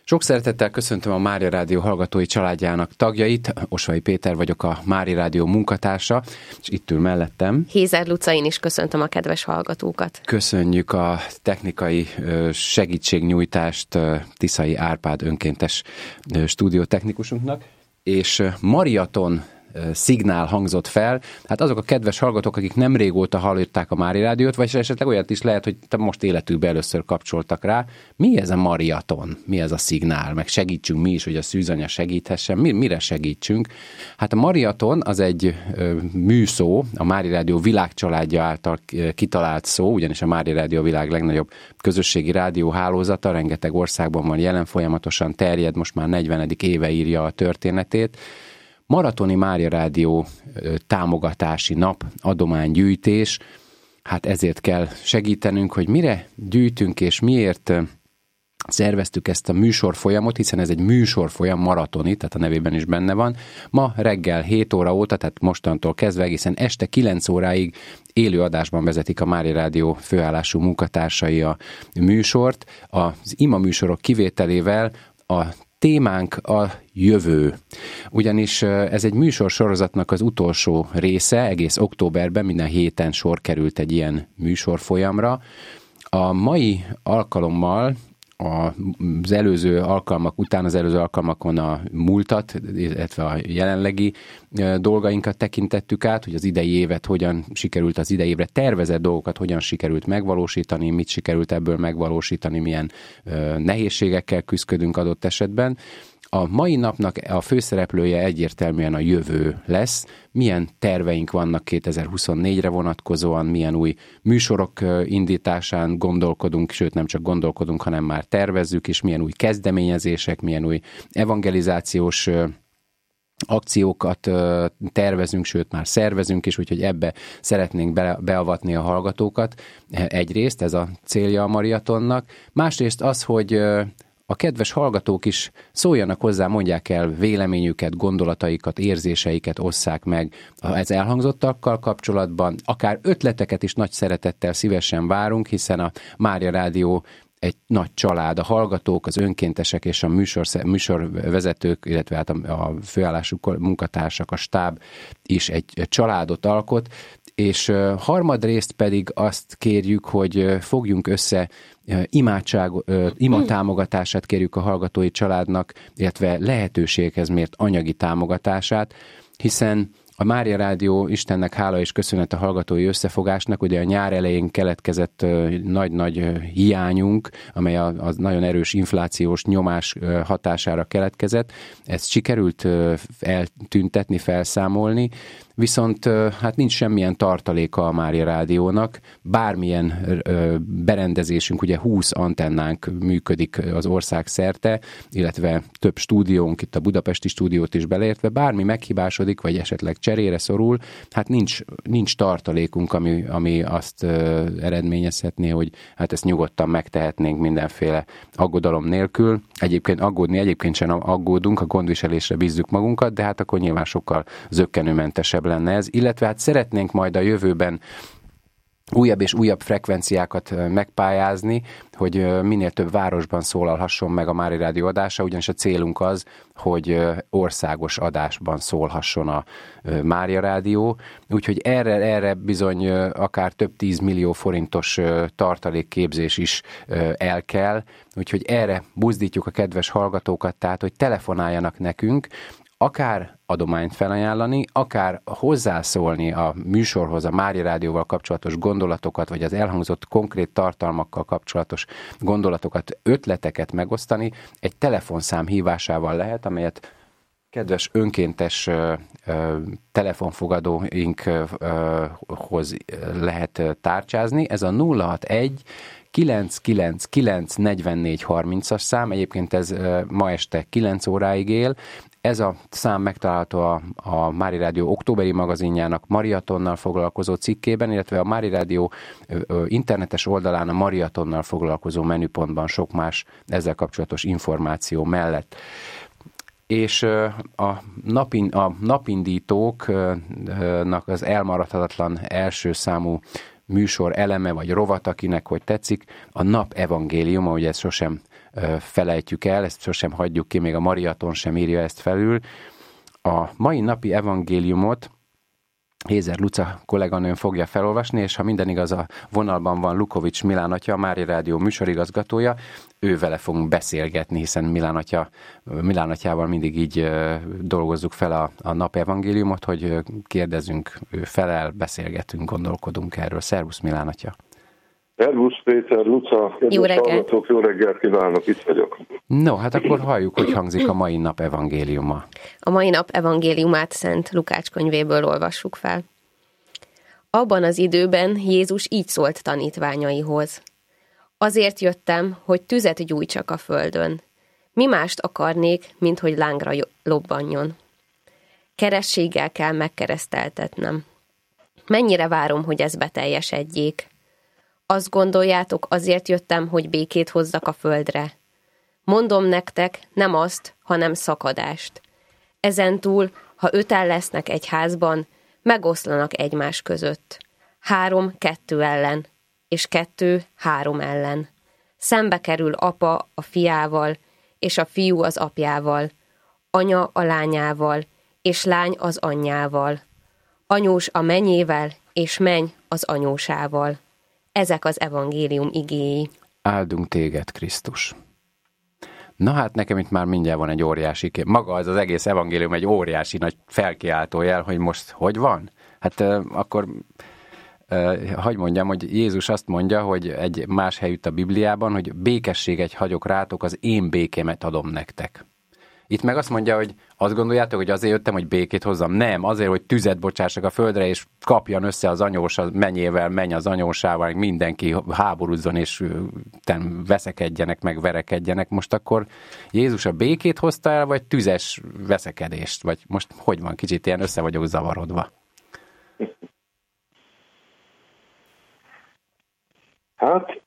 Sok szeretettel köszöntöm a Mária Rádió hallgatói családjának tagjait. Osvai Péter vagyok, a Mária Rádió munkatársa, és itt ül mellettem. Hézer Luca, én is köszöntöm a kedves hallgatókat. Köszönjük a technikai segítségnyújtást Tiszai Árpád önkéntes stúdiótechnikusunknak, és Mariaton szignál hangzott fel. Hát azok a kedves hallgatók, akik nem régóta hallották a Mária Rádiót, vagy esetleg olyat is lehet, hogy most életükben először kapcsoltak rá. Mi ez a Mariaton? Mi ez a szignál? Meg segítsünk mi is, hogy a szűzanya segíthessen. Mire segítsünk? Hát a Mariaton az egy műszó, a Mária Rádió világcsaládja által kitalált szó, ugyanis a Mária Rádió a világ legnagyobb közösségi rádióhálózata, rengeteg országban van jelen, folyamatosan terjed, most már 40. éve írja a történetét. Maratoni Mária Rádió támogatási nap, adománygyűjtés, hát ezért kell segítenünk, hogy mire gyűjtünk és miért szerveztük ezt a műsorfolyamot, hiszen ez egy műsorfolyam, maratoni, tehát a nevében is benne van. Ma reggel 7 óra óta, tehát mostantól kezdve egészen este 9 óráig élő adásban vezetik a Mária Rádió főállású munkatársai a műsort. Az ima műsorok kivételével a témánk a jövő. Ugyanis ez egy műsorsorozatnak az utolsó része, egész októberben minden héten sor került egy ilyen műsorfolyamra. A mai alkalommal az előző alkalmak után, az előző alkalmakon a múltat, illetve a jelenlegi dolgainkat tekintettük át, hogy az idei évet hogyan sikerült, az idei évre tervezett dolgokat hogyan sikerült megvalósítani, mit sikerült ebből megvalósítani, milyen nehézségekkel küzdködünk adott esetben. A mai napnak a főszereplője egyértelműen a jövő lesz. Milyen terveink vannak 2024-re vonatkozóan, milyen új műsorok indításán gondolkodunk, sőt nem csak gondolkodunk, hanem már tervezzük, és milyen új kezdeményezések, milyen új evangelizációs akciókat tervezünk, sőt már szervezünk is, úgyhogy ebbe szeretnénk beavatni a hallgatókat. Egyrészt ez a célja a Mariatonnak. Másrészt az, hogy a kedves hallgatók is szóljanak hozzá, mondják el véleményüket, gondolataikat, érzéseiket, osszák meg az elhangzottakkal kapcsolatban. Akár ötleteket is nagy szeretettel szívesen várunk, hiszen a Mária Rádió egy nagy család, a hallgatók, az önkéntesek és a műsorvezetők, illetve hát a főállású munkatársak, a stáb is egy családot alkot, és harmadrészt pedig azt kérjük, hogy fogjunk össze imatámogatását kérjük a hallgatói családnak, illetve lehetőséghez mért anyagi támogatását, hiszen a Mária Rádió, Istennek hála és köszönet a hallgatói összefogásnak, ugye a nyár elején keletkezett nagy-nagy hiányunk, amely az nagyon erős inflációs nyomás hatására keletkezett. Ezt sikerült eltüntetni, felszámolni, viszont hát nincs semmilyen tartaléka a Mária Rádiónak, bármilyen berendezésünk, ugye 20 antennánk működik az ország szerte, illetve több stúdiónk, itt a budapesti stúdiót is beleértve, bármi meghibásodik, vagy esetleg cserére szorul, hát nincs tartalékunk, ami azt eredményezhetné, hogy hát ezt nyugodtan megtehetnénk mindenféle aggodalom nélkül. Egyébként sem aggódunk, a gondviselésre bízzuk magunkat, de hát akkor nyilván sokkal zökkenőmentesebb lenne ez, illetve hát szeretnénk majd a jövőben újabb és újabb frekvenciákat megpályázni, hogy minél több városban szólalhasson meg a Mária Rádió adása, ugyanis a célunk az, hogy országos adásban szólhasson a Mária Rádió, úgyhogy erre bizony akár több 10 millió forintos tartalékképzés is el kell, úgyhogy erre buzdítjuk a kedves hallgatókat, tehát hogy telefonáljanak nekünk, akár adományt felajánlani, akár hozzászólni a műsorhoz, a Mária Rádióval kapcsolatos gondolatokat, vagy az elhangzott konkrét tartalmakkal kapcsolatos gondolatokat, ötleteket megosztani, egy telefonszám hívásával lehet, amelyet kedves önkéntes telefonfogadóinkhoz lehet tárcsázni. Ez a 061 999 44 30-as szám, egyébként ez ma este 9 óráig él. Ez a szám megtalálható a Mária Rádió októberi magazinjának Mariatonnal foglalkozó cikkében, illetve a Mária Rádió internetes oldalán a Mariatonnal foglalkozó menüpontban sok más ezzel kapcsolatos információ mellett. És a napindítóknak az elmaradhatatlan első számú műsor eleme, vagy rovat, akinek hogy tetszik, a nap evangéliuma, ugye ezt sosem felejtjük el, ezt sosem hagyjuk ki, még a Mariaton sem írja ezt felül. A mai napi evangéliumot Hézer Luca kolléganőm fogja felolvasni, és ha minden igaz, a vonalban van Lukovics Milán atya, a Mária Rádió műsorigazgatója, ő vele fogunk beszélgetni, hiszen Milán atyával mindig így dolgozzuk fel a nap evangéliumot, hogy kérdezünk, ő felel, beszélgetünk, gondolkodunk erről. Szervusz Milán atya! Szervusz Péter, Luca, kedves hallgatók, jó reggelt kívánok, itt vagyok. No, hát akkor halljuk, hogy hangzik a mai nap evangéliuma. A mai nap evangéliumát Szent Lukács könyvéből olvassuk fel. Abban az időben Jézus így szólt tanítványaihoz. Azért jöttem, hogy tüzet gyújtsak a földön. Mi mást akarnék, mint hogy lángra lobbanjon. Kerességgel kell megkereszteltetnem. Mennyire várom, hogy ez beteljesedjék. Azt gondoljátok, azért jöttem, hogy békét hozzak a földre. Mondom nektek, nem azt, hanem szakadást. Ezentúl, ha 5-en lesznek egy házban, megoszlanak egymás között. 3 2 ellen, és 2 3 ellen. Szembe kerül apa a fiával, és a fiú az apjával, anya a lányával, és lány az anyjával, anyós a menyével, és menny az anyósával. Ezek az evangélium igéi. Áldunk téged, Krisztus! Na hát nekem itt már mindjárt van egy óriási maga az egész evangélium egy óriási nagy felkiáltójel, hogy most hogy van? Hát akkor hagy mondjam, hogy Jézus azt mondja, hogy egy más helyütt a Bibliában, hogy békességet hagyok rátok, az én békémet adom nektek. Itt meg azt mondja, hogy azt gondoljátok, hogy azért jöttem, hogy békét hozzam. Nem, azért, hogy tüzet bocsássak a földre, és kapjan össze az anyós a menyével, menj az anyósával, mindenki háborúzzon, és veszekedjenek, meg verekedjenek. Most akkor Jézus a békét hozta el, vagy tüzes veszekedést? Vagy most hogy van? Kicsit ilyen össze vagyok zavarodva. Hát,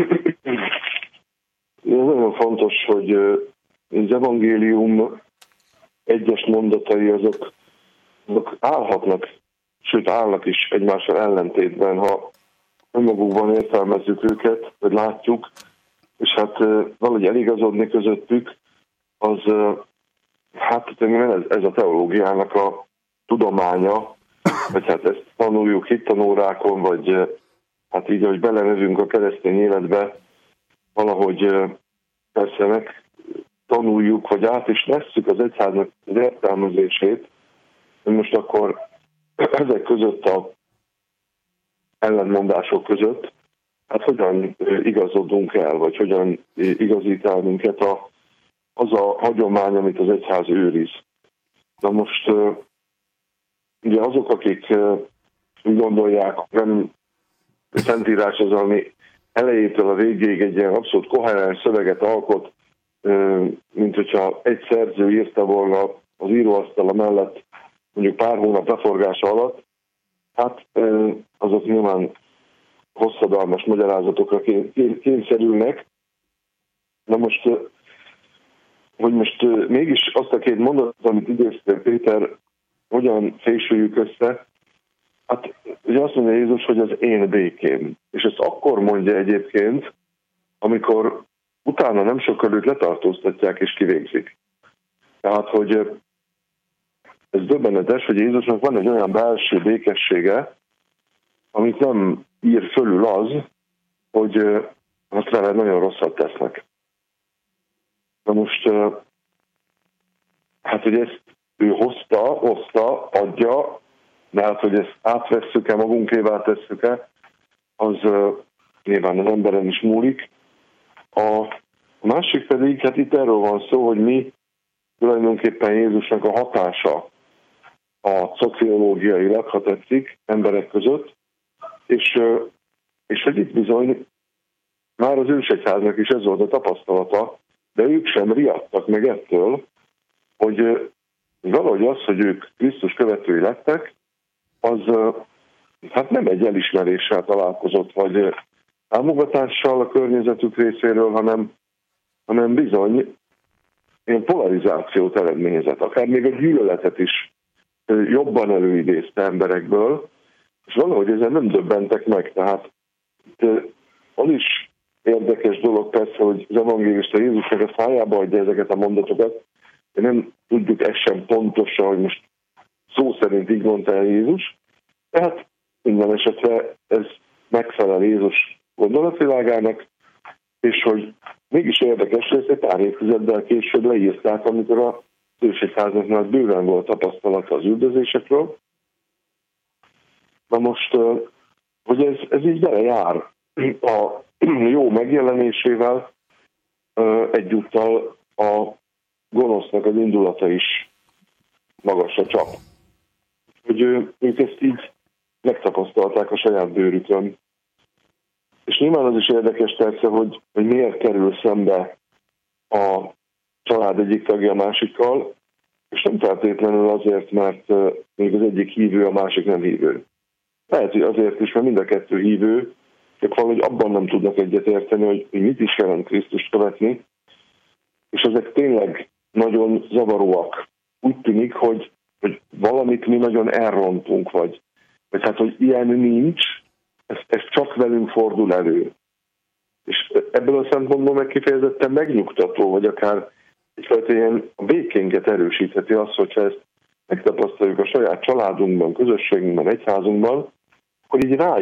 ez nagyon fontos, hogy az evangélium egyes mondatai azok állhatnak, sőt állnak is egymással ellentétben, ha önmagukban értelmezzük őket, vagy látjuk, és hát valahogy eligazodni közöttük, az hát ez a teológiának a tudománya, vagy hát ezt tanuljuk hittanórákon, vagy hát így, hogy belemövünk a keresztény életbe, valahogy persze meg tanuljuk, vagy át is vesszük az egyháznak az értelmezését, hogy most akkor ezek között a ellentmondások között, hát hogyan igazodunk el, vagy hogyan igazít el minket az a hagyomány, amit az egyház őriz. Na most ugye azok, akik úgy gondolják, nem Szentírás az, ami elejétől a végéig egy ilyen abszolút koherens szöveget alkot, mint hogyha egy szerző írta volna az íróasztala mellett mondjuk pár hónap leforgása alatt, hát azok nyilván hosszadalmas magyarázatokra kényszerülnek. Na most, hogy most mégis azt a két mondatot, amit idéztél, Péter, hogyan fésüljük össze, hát ugye azt mondja Jézus, hogy az én békém. És ezt akkor mondja egyébként, amikor utána nem sokkal őt letartóztatják és kivégzik. Tehát, hogy ez döbbenetes, hogy Jézusnak van egy olyan belső békessége, amit nem ír fölül az, hogy azt vele nagyon rosszat tesznek. Na most, hát, hogy ezt ő hozta, adja, de hát, hogy ezt átvesszük-e, magunkévá tesszük-e, az nyilván az emberen is múlik. A másik pedig, hát itt erről van szó, hogy mi tulajdonképpen Jézusnak a hatása a szociológiailag, ha tetszik, emberek között, és hogy itt bizony már az ősegyháznak is ez volt a tapasztalata, de ők sem riadtak meg ettől, hogy valahogy az, hogy ők Krisztus követői lettek, az hát nem egy elismeréssel találkozott, vagy támogatással a környezetük részéről, hanem bizony ilyen polarizációt eredményezett. Akár még a gyűlöletet is jobban előidézte emberekből, és valahogy ezen nem döbbentek meg. Tehát az is érdekes dolog persze, hogy az evangélista Jézusnak a szájába adja ezeket a mondatokat, de nem tudjuk ezt sem pontosan, hogy most szó szerint így mondta el Jézus, tehát minden esetre ez megfelel Jézus gondolatvilágának, és hogy mégis érdekes, hogy ezt egy pár évtizeddel később leírták, amikor a Szőségháznaknál bőven volt tapasztalata az üldözésekről. Na most, hogy ez így belejár a jó megjelenésével, egyúttal a gonosznak az indulata is magasra csap. Hogy ők ezt így megtapasztalták a saját bőrükön. És nyilván az is érdekes persze, hogy miért kerül szembe a család egyik tagja a másikkal, és nem feltétlenül azért, mert még az egyik hívő, a másik nem hívő. Lehet, hogy azért is, mert mind a kettő hívő, csak valahogy abban nem tudnak egyetérteni, hogy mit is jelent Krisztust követni, és ezek tényleg nagyon zavaróak. Úgy tűnik, hogy valamit mi nagyon elrontunk, vagy hát, hogy ilyen nincs, ez csak velünk fordul elő. És ebből a szempontból meg kifejezetten megnyugtató, vagy akár egyfajta ilyen a békénket erősítheti az, hogyha ezt megtapasztaljuk a saját családunkban, közösségünkben, egyházunkban, akkor így